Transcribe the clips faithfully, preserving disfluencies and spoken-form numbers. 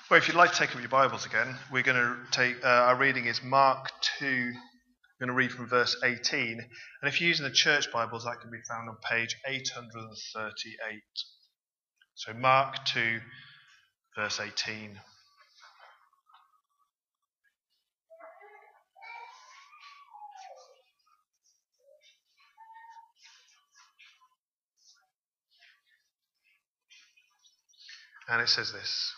Well, if you'd like to take up your Bibles again, we're going to take, uh, our reading is Mark two, we're going to read from verse eighteen, and if you're using the church Bibles, that can be found on page eight hundred thirty-eight. So Mark two, verse eighteen. And it says this: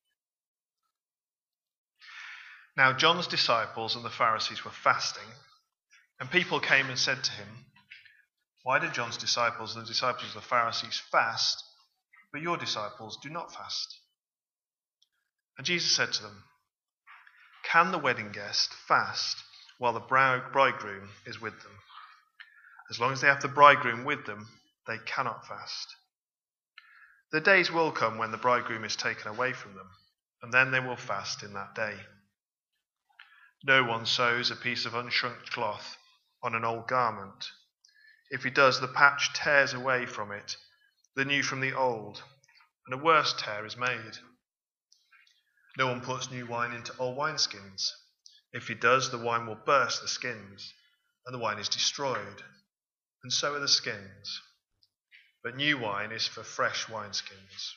Now John's disciples and the Pharisees were fasting, and people came and said to him, "Why do John's disciples and the disciples of the Pharisees fast, but your disciples do not fast?" And Jesus said to them, "Can the wedding guest fast while the bridegroom is with them? As long as they have the bridegroom with them, they cannot fast. The days will come when the bridegroom is taken away from them, and then they will fast in that day. No one sews a piece of unshrunk cloth on an old garment. If he does, the patch tears away from it, the new from the old, and a worse tear is made. No one puts new wine into old wineskins. If he does, the wine will burst the skins, and the wine is destroyed, and so are the skins. But new wine is for fresh wineskins."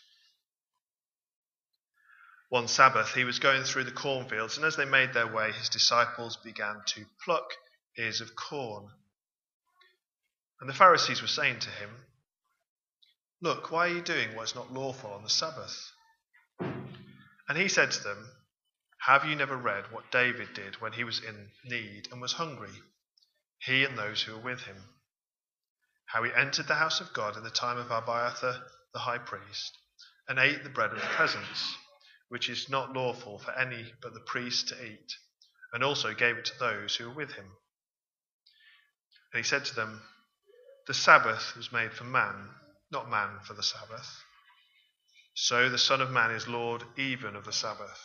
One Sabbath he was going through the cornfields, and as they made their way, his disciples began to pluck ears of corn. And the Pharisees were saying to him, "Look, why are you doing what is not lawful on the Sabbath?" And he said to them, "Have you never read what David did when he was in need and was hungry, he and those who were with him? How he entered the house of God in the time of Abiathar the high priest, and ate the bread of the presence, which is not lawful for any but the priest to eat, and also gave it to those who were with him. And he said to them, The Sabbath was made for man, not man for the Sabbath. So the Son of Man is Lord even of the Sabbath."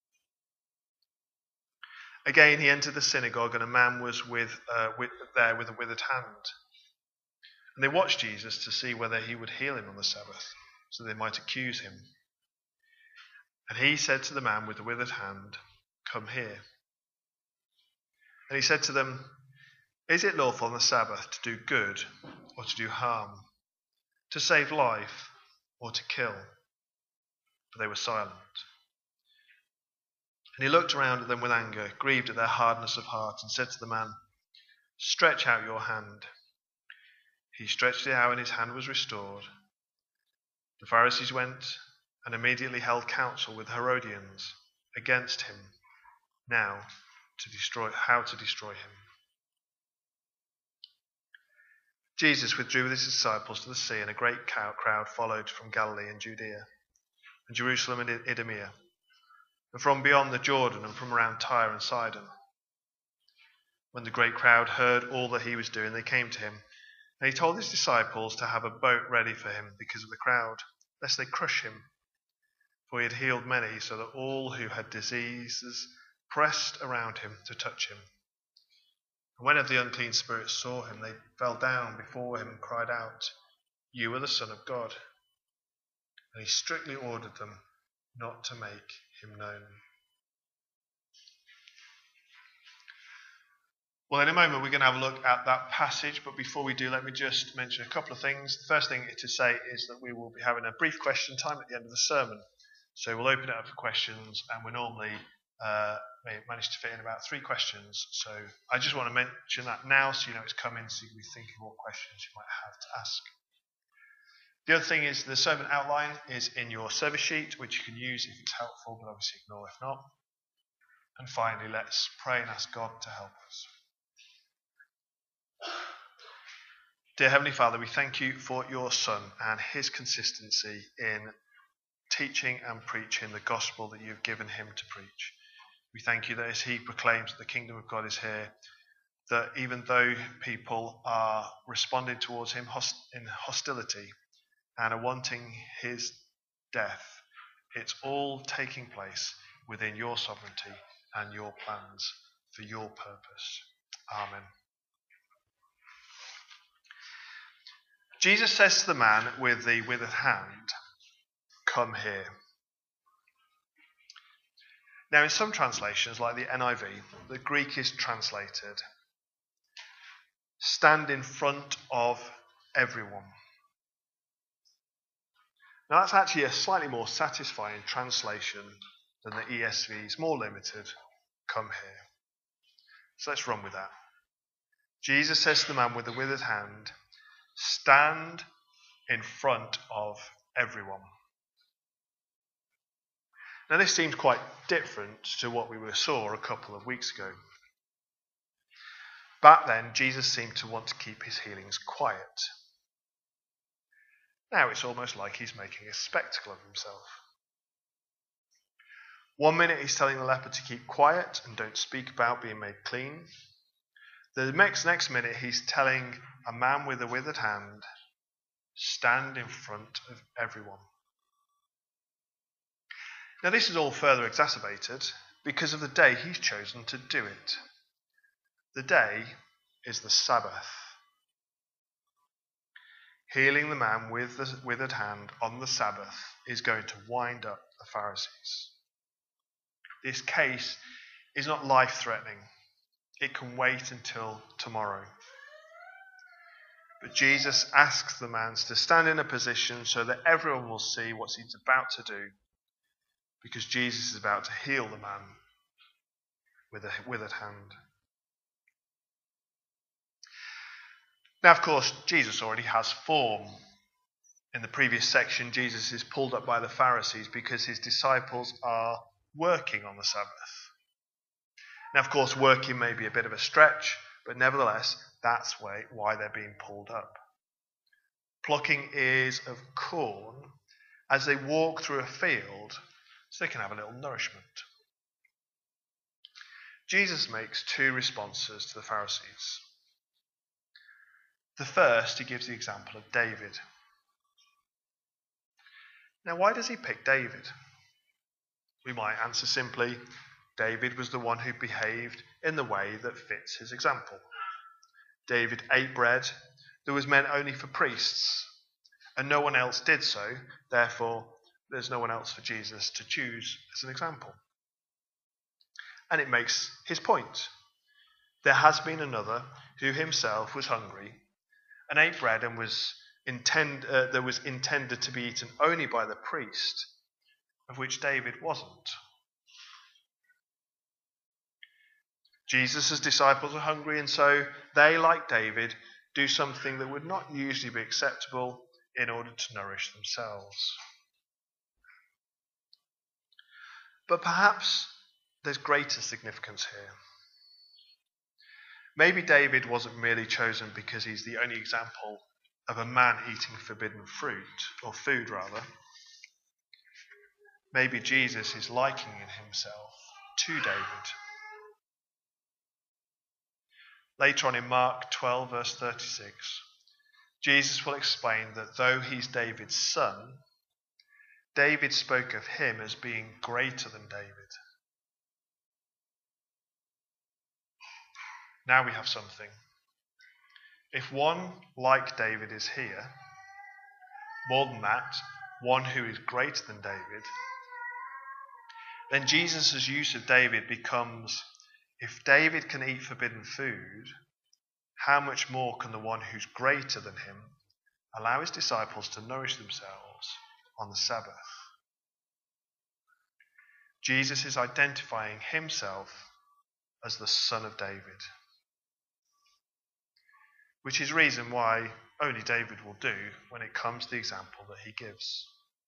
Again he entered the synagogue, and a man was with, uh, with there with a withered hand. And they watched Jesus to see whether he would heal him on the Sabbath, so they might accuse him. And he said to the man with the withered hand, "Come here." And he said to them, "Is it lawful on the Sabbath to do good or to do harm, to save life or to kill?" But they were silent. And he looked around at them with anger, grieved at their hardness of heart, and said to the man, "Stretch out your hand." He stretched it out, and his hand was restored. The Pharisees went and immediately held counsel with Herodians against him, now to destroy how to destroy him. Jesus withdrew with his disciples to the sea, and a great crowd followed from Galilee and Judea, and Jerusalem and Idumea, and from beyond the Jordan, and from around Tyre and Sidon. When the great crowd heard all that he was doing, they came to him, and he told his disciples to have a boat ready for him because of the crowd, lest they crush him. For he had healed many, so that all who had diseases pressed around him to touch him. And when the unclean spirits saw him, they fell down before him and cried out, "You are the Son of God." And he strictly ordered them not to make him known. Well, in a moment we're going to have a look at that passage, but before we do, let me just mention a couple of things. The first thing to say is that we will be having a brief question time at the end of the sermon. So we'll open it up for questions, and we normally uh, manage to fit in about three questions. So I just want to mention that now, so you know it's coming, so you can be thinking what questions you might have to ask. The other thing is the sermon outline is in your service sheet, which you can use if it's helpful, but obviously ignore if not. And finally, let's pray and ask God to help us. Dear Heavenly Father, we thank you for your Son and his consistency in teaching and preaching the gospel that you've given him to preach. We thank you that as he proclaims that the kingdom of God is here, that even though people are responding towards him in hostility and are wanting his death, it's all taking place within your sovereignty and your plans for your purpose. Amen. Jesus says to the man with the withered hand, "Come here." Now, in some translations, like the N I V, the Greek is translated, stand in front of everyone. Now, that's actually a slightly more satisfying translation than the E S V's more limited, come here. So let's run with that. Jesus says to the man with the withered hand, stand in front of everyone. Now, this seems quite different to what we saw a couple of weeks ago. Back then, Jesus seemed to want to keep his healings quiet. Now it's almost like he's making a spectacle of himself. One minute he's telling the leper to keep quiet and don't speak about being made clean. The next, next minute he's telling a man with a withered hand, stand in front of everyone. Now, this is all further exacerbated because of the day he's chosen to do it. The day is the Sabbath. Healing the man with the withered hand on the Sabbath is going to wind up the Pharisees. This case is not life-threatening. It can wait until tomorrow. But Jesus asks the man to stand in a position so that everyone will see what he's about to do, because Jesus is about to heal the man with a withered hand. Now, of course, Jesus already has form. In the previous section, Jesus is pulled up by the Pharisees because his disciples are working on the Sabbath. Now, of course, working may be a bit of a stretch, but nevertheless, that's why they're being pulled up. Plucking ears of corn as they walk through a field so they can have a little nourishment. Jesus makes two responses to the Pharisees. The first, he gives the example of David. Now, why does he pick David? We might answer simply, David was the one who behaved in the way that fits his example. David ate bread that was meant only for priests, and no one else did so. Therefore, there's no one else for Jesus to choose as an example. And it makes his point. There has been another who himself was hungry and ate bread and was intend, uh, that was intended to be eaten only by the priest, of which David wasn't. Jesus' disciples are hungry, and so they, like David, do something that would not usually be acceptable in order to nourish themselves. But perhaps there's greater significance here. Maybe David wasn't merely chosen because he's the only example of a man eating forbidden fruit, or food rather. Maybe Jesus is likening himself to David. Later on in Mark twelve, verse thirty-six, Jesus will explain that though he's David's son, David spoke of him as being greater than David. Now we have something. If one like David is here, more than that, one who is greater than David, then Jesus' use of David becomes, if David can eat forbidden food, how much more can the one who's greater than him allow his disciples to nourish themselves on the Sabbath? Jesus is identifying himself as the Son of David, which is reason why only David will do when it comes to the example that he gives.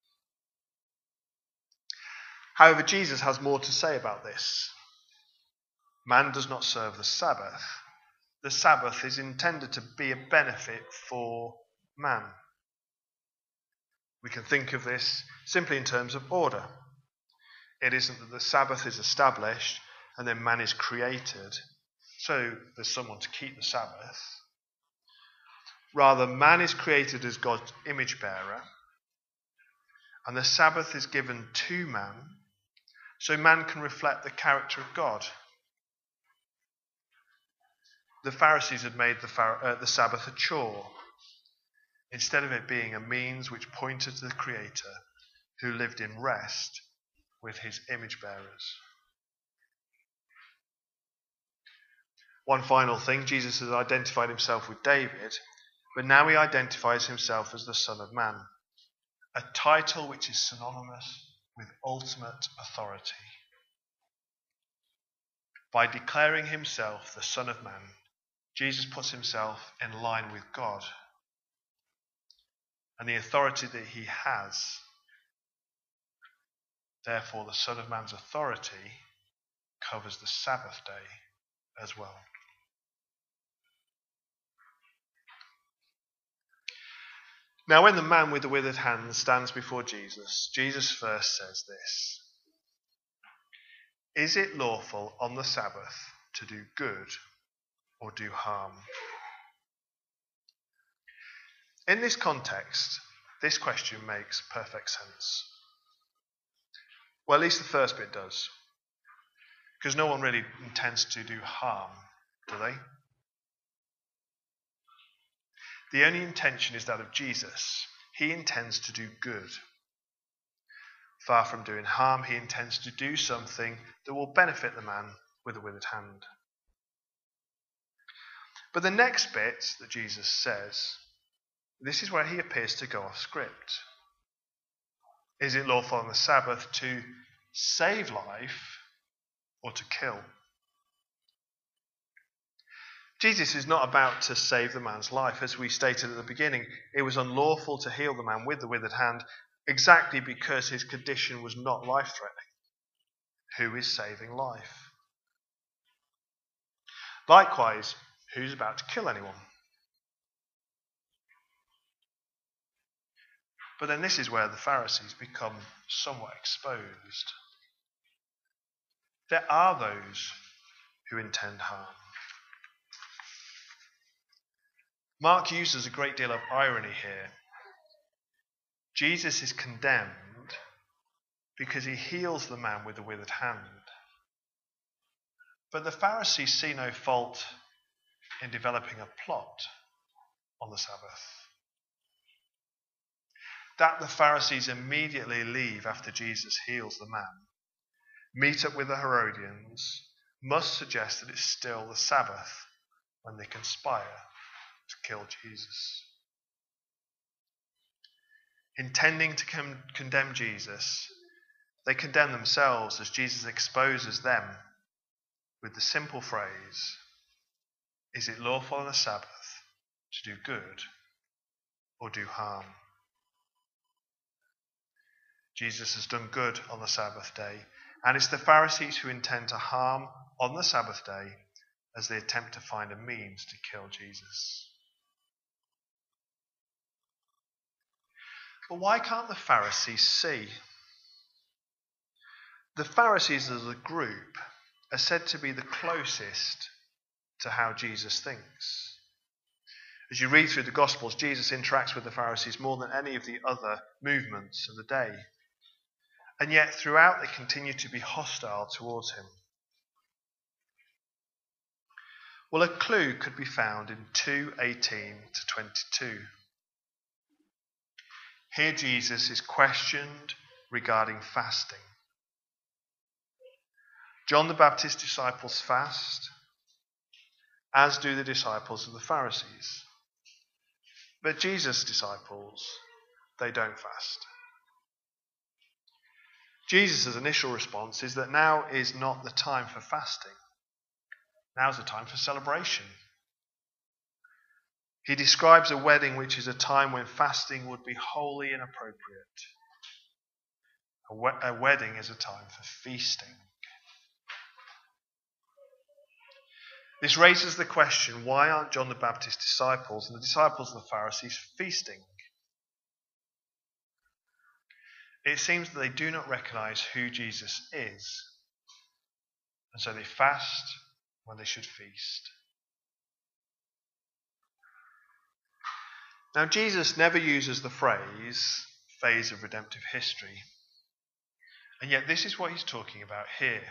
However, Jesus has more to say about this. Man does not serve the Sabbath. The Sabbath is intended to be a benefit for man. We can think of this simply in terms of order. It isn't that the Sabbath is established and then man is created, so there's someone to keep the Sabbath. Rather, man is created as God's image bearer, and the Sabbath is given to man so man can reflect the character of God. The Pharisees had made the, uh, the Sabbath a chore, instead of it being a means which pointed to the Creator who lived in rest with his image bearers. One final thing, Jesus has identified himself with David, but now he identifies himself as the Son of Man, a title which is synonymous with ultimate authority. By declaring himself the Son of Man, Jesus puts himself in line with God. And the authority that he has, therefore the Son of Man's authority covers the Sabbath day as well. Now when the man with the withered hand stands before Jesus, Jesus first says this: "Is it lawful on the Sabbath to do good or do harm?" In this context, this question makes perfect sense. Well, at least the first bit does. Because no one really intends to do harm, do they? The only intention is that of Jesus. He intends to do good. Far from doing harm, he intends to do something that will benefit the man with the withered hand. But the next bit that Jesus says, this is where he appears to go off script. Is it lawful on the Sabbath to save life or to kill? Jesus is not about to save the man's life. As we stated at the beginning, it was unlawful to heal the man with the withered hand exactly because his condition was not life-threatening. Who is saving life? Likewise, who's about to kill anyone? But then this is where the Pharisees become somewhat exposed. There are those who intend harm. Mark uses a great deal of irony here. Jesus is condemned because he heals the man with the withered hand. But the Pharisees see no fault in developing a plot on the Sabbath. That the Pharisees immediately leave after Jesus heals the man, meet up with the Herodians, must suggest that it's still the Sabbath when they conspire to kill Jesus. Intending to con- condemn Jesus, they condemn themselves as Jesus exposes them with the simple phrase, "Is it lawful on the Sabbath to do good or do harm?" Jesus has done good on the Sabbath day, and it's the Pharisees who intend to harm on the Sabbath day as they attempt to find a means to kill Jesus. But why can't the Pharisees see? The Pharisees as a group are said to be the closest to how Jesus thinks. As you read through the Gospels, Jesus interacts with the Pharisees more than any of the other movements of the day. And yet throughout they continue to be hostile towards him. Well, a clue could be found in two eighteen to twenty-two. Here Jesus is questioned regarding fasting. John the Baptist's disciples fast, as do the disciples of the Pharisees. But Jesus' disciples, they don't fast. Jesus' initial response is that now is not the time for fasting. Now's the time for celebration. He describes a wedding which is a time when fasting would be wholly inappropriate. A, we- a wedding is a time for feasting. This raises the question, why aren't John the Baptist's disciples and the disciples of the Pharisees feasting? It seems that they do not recognize who Jesus is, and so they fast when they should feast. Now, Jesus never uses the phrase phase of redemptive history, and yet this is what he's talking about here.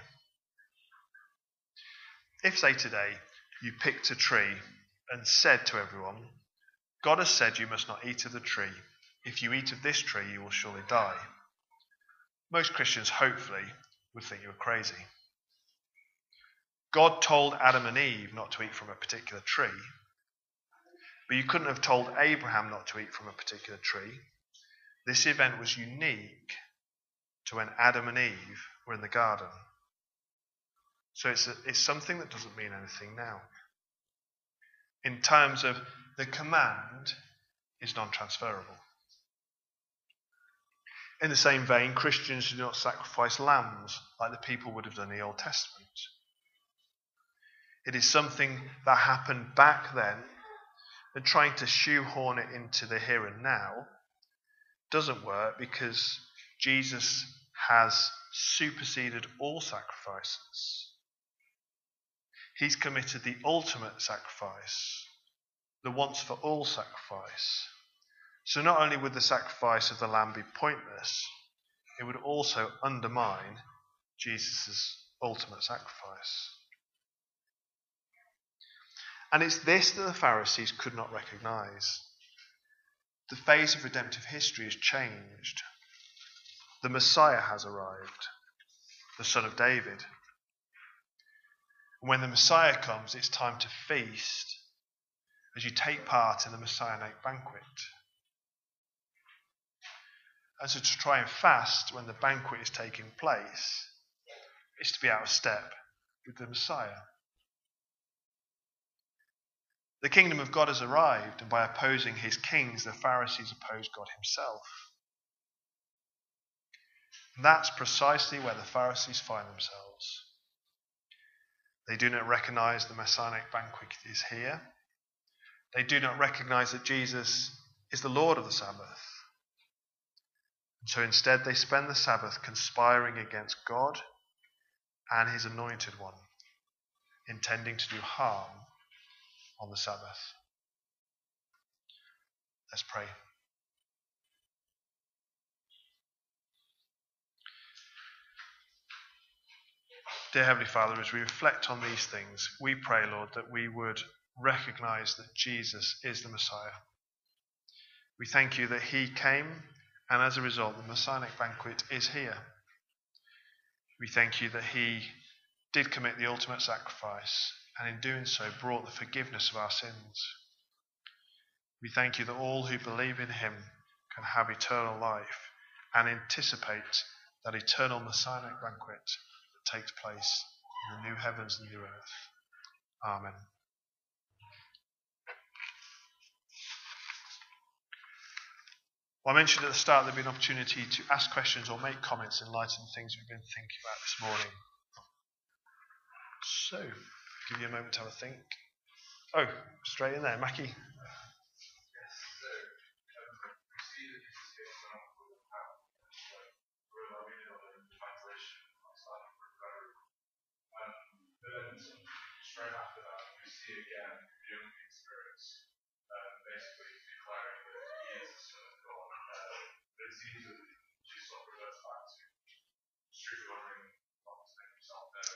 If, say today, you picked a tree and said to everyone, "God has said you must not eat of the tree. If you eat of this tree, you will surely die," most Christians, hopefully, would think you were crazy. God told Adam and Eve not to eat from a particular tree, but you couldn't have told Abraham not to eat from a particular tree. This event was unique to when Adam and Eve were in the garden. So it's, a, it's something that doesn't mean anything now. In terms of the command is non-transferable. In the same vein, Christians do not sacrifice lambs like the people would have done in the Old Testament. It is something that happened back then, and trying to shoehorn it into the here and now doesn't work because Jesus has superseded all sacrifices. He's committed the ultimate sacrifice, the once for all sacrifice. So not only would the sacrifice of the lamb be pointless, it would also undermine Jesus' ultimate sacrifice. And it's this that the Pharisees could not recognize. The phase of redemptive history has changed. The Messiah has arrived, the Son of David. And when the Messiah comes, it's time to feast as you take part in the Messianic banquet. And so to try and fast when the banquet is taking place is to be out of step with the Messiah. The kingdom of God has arrived, and by opposing his kings, the Pharisees oppose God himself. And that's precisely where the Pharisees find themselves. They do not recognize the Messianic banquet is here. They do not recognize that Jesus is the Lord of the Sabbath. And so instead they spend the Sabbath conspiring against God and his anointed one, intending to do harm on the Sabbath. Let's pray. Dear Heavenly Father, as we reflect on these things, we pray, Lord, that we would recognize that Jesus is the Messiah. We thank you that he came, and as a result, the Messianic banquet is here. We thank you that he did commit the ultimate sacrifice, and in doing so brought the forgiveness of our sins. We thank you that all who believe in him can have eternal life and anticipate that eternal Messianic banquet that takes place in the new heavens and new earth. Amen. Well, I mentioned at the start there'd be an opportunity to ask questions or make comments in light of the things we've been thinking about this morning. So, give you a moment to have a think. Oh, straight in there, Mackie. Yes, so um, we see that Jesus gives an example of how we're not reading on the translation outside of recovery. Um, but then straight after that, we see again the unclean spirits um, basically declaring that he is the Son of God. Uh, but it seems that Jesus sort of reverts back to strictly honoring not to make himself known.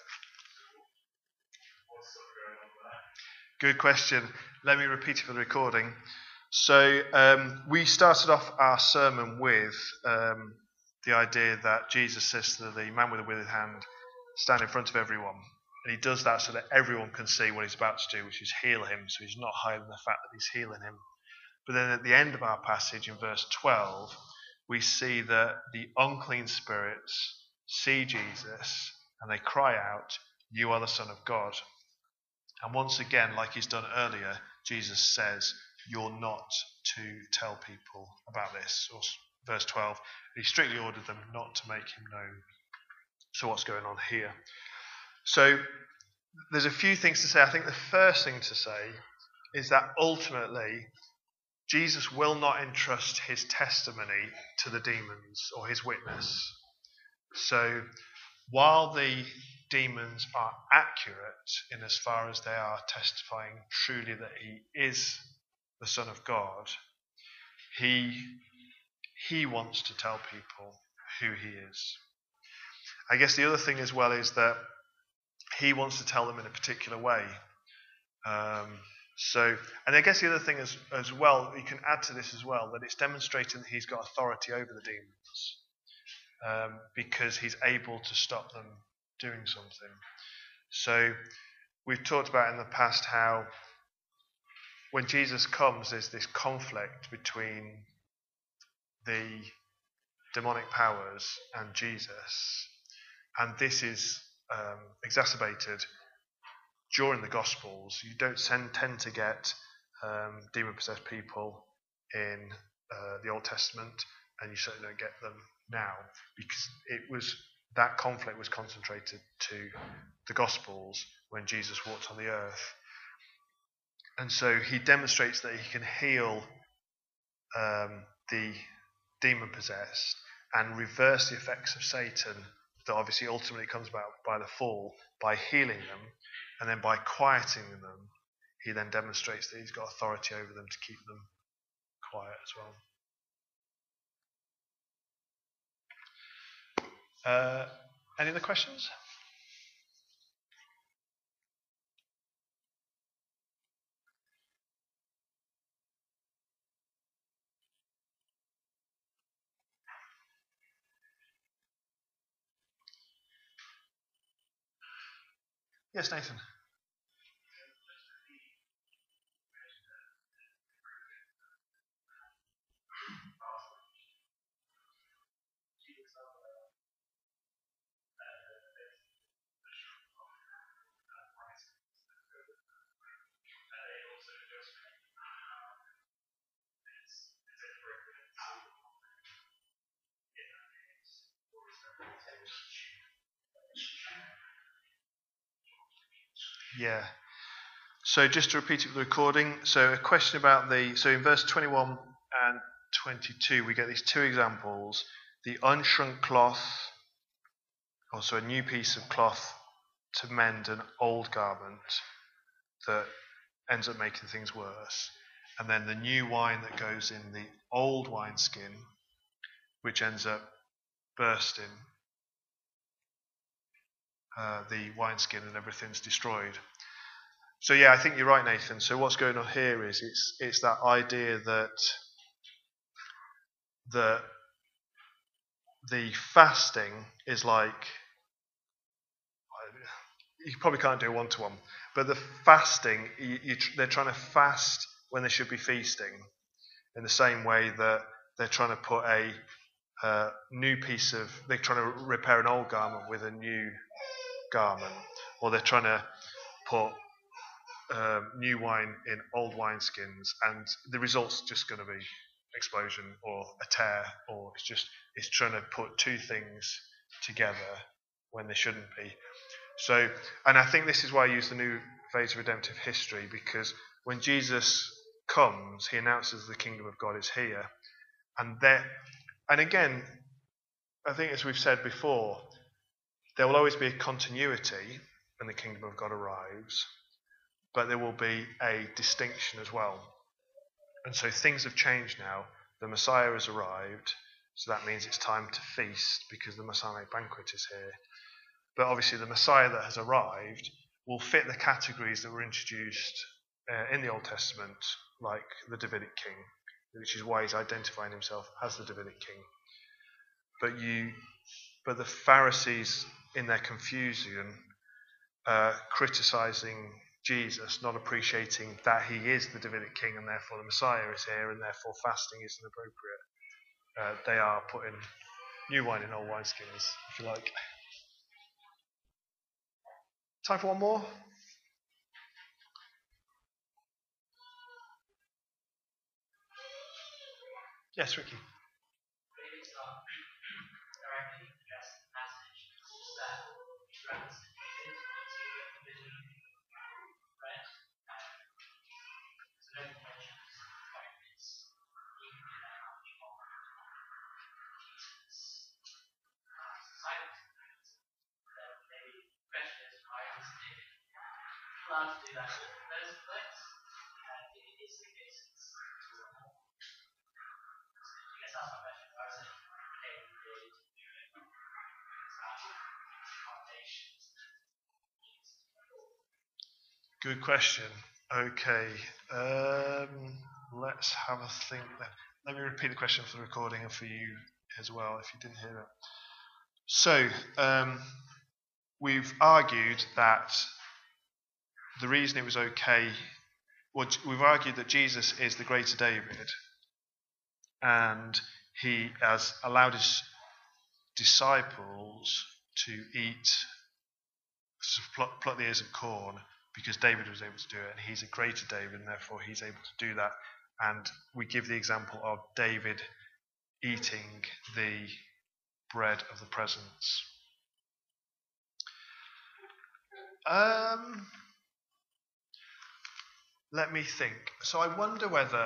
What's sort of going on there? Good question. Let me repeat it for the recording. So um, we started off our sermon with um, the idea that Jesus says to the man with the withered hand, stand in front of everyone. And he does that so that everyone can see what he's about to do, which is heal him. So he's not hiding the fact that he's healing him. But then at the end of our passage in verse twelve, we see that the unclean spirits see Jesus and they cry out, "You are the Son of God." And once again, like he's done earlier, Jesus says, "You're not to tell people about this." Or verse twelve, he strictly ordered them not to make him known. So what's going on here? So there's a few things to say. I think the first thing to say is that ultimately Jesus will not entrust his testimony to the demons or his witness. So while the demons are accurate in as far as they are testifying truly that he is the Son of God, he, he wants to tell people who he is. I guess the other thing as well is that he wants to tell them in a particular way. Um, so, and I guess the other thing as, as well, you can add to this as well, that it's demonstrating that he's got authority over the demons um, because he's able to stop them doing something. So we've talked about in the past how when Jesus comes, there's this conflict between the demonic powers and Jesus. And this is um, exacerbated during the Gospels. You don't send, tend to get um, demon-possessed people in uh, the Old Testament, and you certainly don't get them now, because it was that conflict was concentrated to the Gospels when Jesus walked on the earth. And so he demonstrates that he can heal um, the demon-possessed and reverse the effects of Satan that obviously ultimately comes about by the fall, by healing them, and then by quieting them, he then demonstrates that he's got authority over them to keep them quiet as well. Uh, any other questions? Yes, Nathan. Yeah. So just to repeat it for the recording, so a question about the, so in verse twenty-one and twenty-two, we get these two examples. The unshrunk cloth, also a new piece of cloth to mend an old garment that ends up making things worse. And then the new wine that goes in the old wineskin, which ends up bursting uh, the wineskin and everything's destroyed. So yeah, I think you're right, Nathan. So what's going on here is it's it's that idea that the the fasting is like, you probably can't do one to one, but the fasting, you, you, they're trying to fast when they should be feasting, in the same way that they're trying to put a uh, new piece of, they're trying to repair an old garment with a new garment, or they're trying to put um, new wine in old wineskins, and the result's just going to be explosion or a tear, or it's just it's trying to put two things together when they shouldn't be. So, and I think this is why I use the new phase of redemptive history, because when Jesus comes, he announces the kingdom of God is here, and there, and again, I think as we've said before, there will always be a continuity when the kingdom of God arrives, but there will be a distinction as well. And so things have changed now. The Messiah has arrived, so that means it's time to feast because the Messianic banquet is here. But obviously the Messiah that has arrived will fit the categories that were introduced uh, in the Old Testament, like the Davidic king, which is why he's identifying himself as the Davidic king. But you, but the Pharisees, in their confusion, uh, criticizing Jesus, not appreciating that he is the Davidic king and therefore the Messiah is here and therefore fasting isn't appropriate. Uh, they are putting new wine in old wineskins, if you like. Time for one more? Yes, Ricky. Good question. Okay, um, let's have a think then. Let me repeat the question for the recording and for you as well, if you didn't hear it. So, um, we've argued that the reason it was okay, well, we've argued that Jesus is the greater David, and he has allowed his disciples to eat, pluck, pluck the ears of corn, because David was able to do it, and he's a greater David, and therefore he's able to do that. And we give the example of David eating the bread of the presence. Um, let me think. So I wonder whether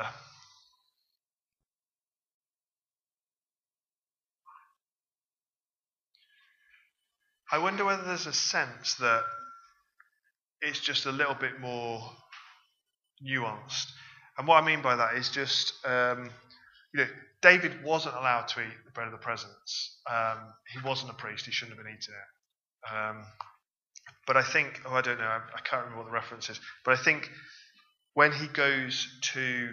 I wonder whether there's a sense that it's just a little bit more nuanced. And what I mean by that is just, um, you know, David wasn't allowed to eat the bread of the presence. Um, he wasn't a priest. He shouldn't have been eating it. Um, but I think, oh, I don't know, I, I can't remember what the reference is. But I think when he goes to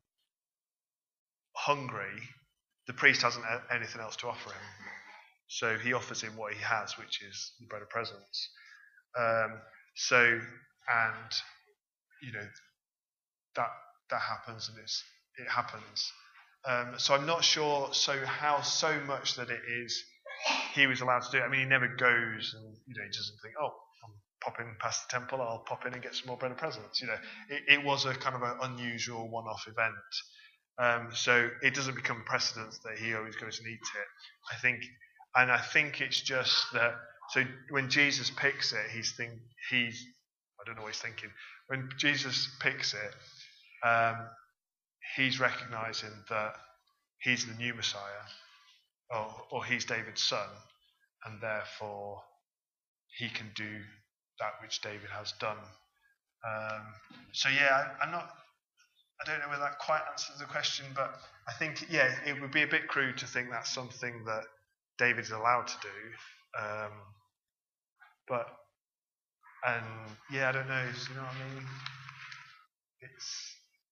Hungary, the priest hasn't anything else to offer him. So he offers him what he has, which is the bread of presence. Um, so, and, you know, that that happens, and it's, it happens. Um, so I'm not sure so how so much that it is he was allowed to do it. I mean, he never goes and, you know, he doesn't think, oh, I'm popping past the temple, I'll pop in and get some more bread of presence. You know, it, it was a kind of an unusual one-off event. Um, so it doesn't become precedent that he always goes and eats it. I think, and I think it's just that, so when Jesus picks it, he's think he's, I don't know what he's thinking. When Jesus picks it, um, he's recognizing that he's the new Messiah, or, or he's David's son, and therefore he can do that which David has done. Um, so yeah, I, I'm not, I don't know whether that quite answers the question, but I think, yeah, it would be a bit crude to think that's something that David's allowed to do. Um, but, and yeah, I don't know, you know what I mean? It's,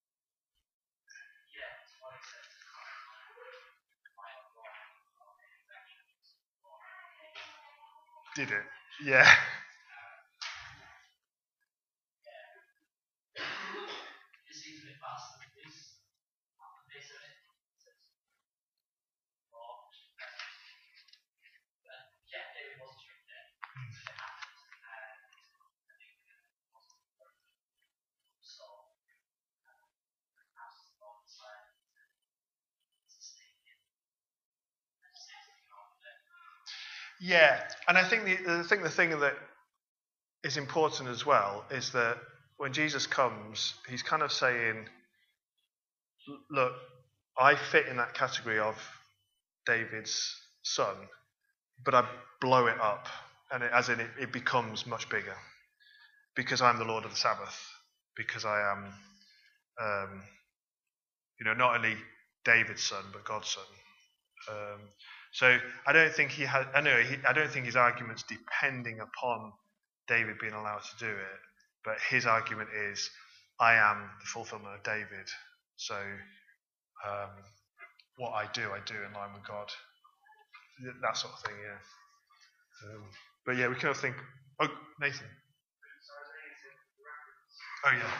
did it? Yeah. Yeah, and I think the, I think the thing that is important as well is that when Jesus comes, he's kind of saying, look, I fit in that category of David's son, but I blow it up, and it, as in it, it becomes much bigger, because I'm the Lord of the Sabbath, because I am, um, you know, not only David's son, but God's son. Um, so I don't think he had. I know. He, I don't think his argument's depending upon David being allowed to do it. But his argument is, I am the fulfillment of David. So um, what I do, I do in line with God. That sort of thing. Yeah. Um, but yeah, we kind of think. Oh, Nathan. Oh yeah.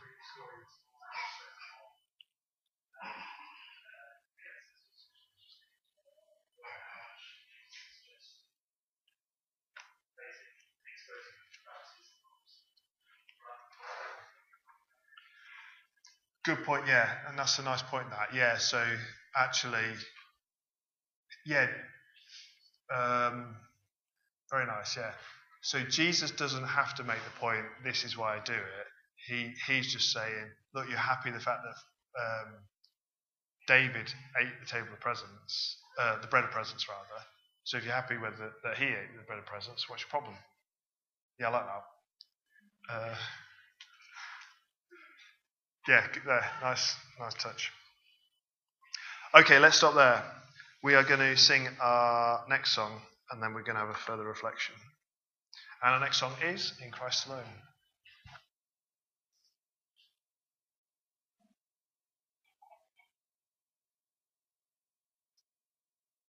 Good point, yeah, and that's a nice point. That, yeah. So actually, yeah, um, very nice, yeah. So Jesus doesn't have to make the point. This is why I do it. He he's just saying, look, you're happy the fact that um, David ate the table of presence, uh, the bread of presence rather. So if you're happy with the, that he ate the bread of presence, what's your problem? Yeah, I like that. Uh, Yeah, there, nice, nice touch. Okay, let's stop there. We are going to sing our next song, and then we're going to have a further reflection. And our next song is In Christ Alone.